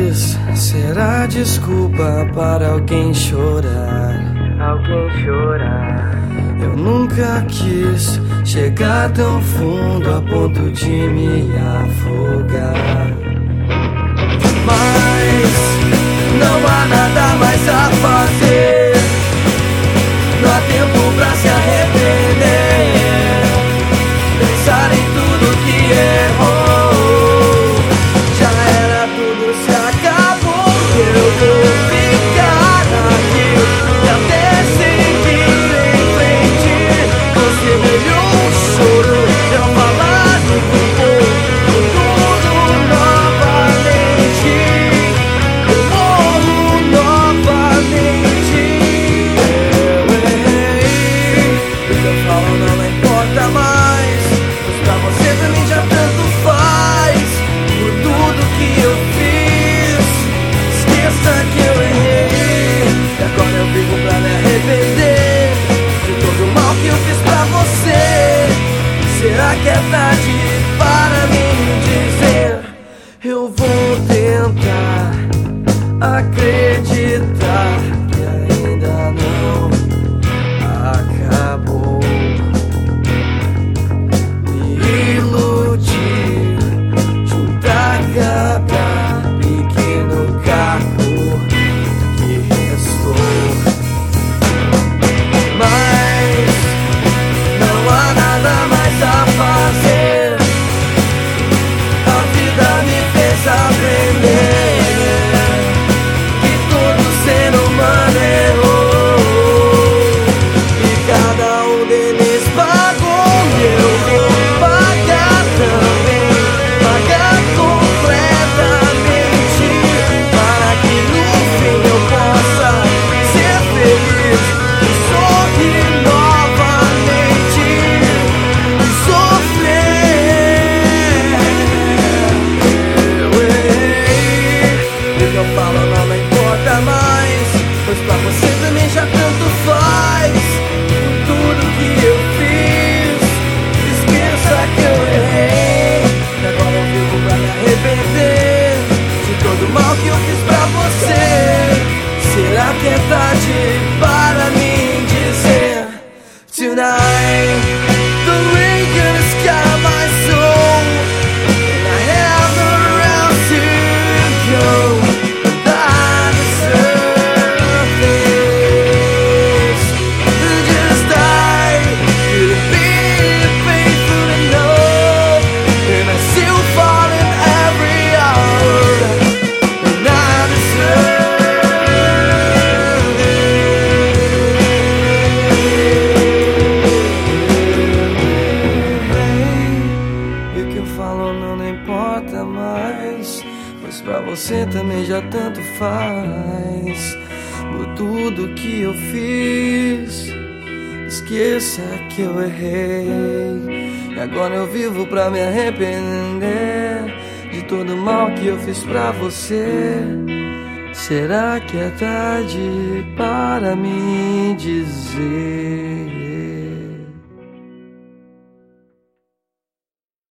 quis ser a desculpa para alguém chorar. Eu nunca quis chegar tão fundo a ponto de me afogar. Mas não há nada mais a fazer. Não há tempo pra se arrepender. Pensar em tudo que errou. Já era, tudo se acabou. Eu vou ficar aqui e até seguir em frente. Você melhor um choro, eu falar de tudo novamente. Eu morro novamente. Eu errei, o que eu falo não importa mais. Mas pra você também já tanto faz. Por tudo que eu fiz, esqueça que eu errei. E agora eu vivo pra me arrepender de todo o mal que eu fiz pra você. Será que é tarde para me dizer? Eu vou tentar acreditar que ainda não acabou. Me iludir, juntar cada pequeno carro que restou. Mas não há nada mais a fazer. A vida me fez aprender que todo ser humano errou. E cada um deles pagou. E eu vou pagar também, pagar completamente, para que no fim eu possa ser feliz e sorrir novamente e sofrer. Eu errei, o que eu falo não importa mais, pois pra você também já tanto faz. Por tudo que eu fiz, esqueça que eu errei. E agora eu vivo pra me arrepender de todo o mal que eu fiz pra você. Será que é tarde para me dizer? Tonight, the rain gonna sky my soul, and I have nowhere else to go. But I deserve this. Just die, you'd be faithful enough, and I still fall in every hour, and I deserve it. E o que eu falo não importa mais, pois pra você também já tanto faz. Por tudo que eu fiz, esqueça que eu errei. E agora eu vivo pra me arrepender de todo o mal que eu fiz pra você. Será que é tarde para me dizer?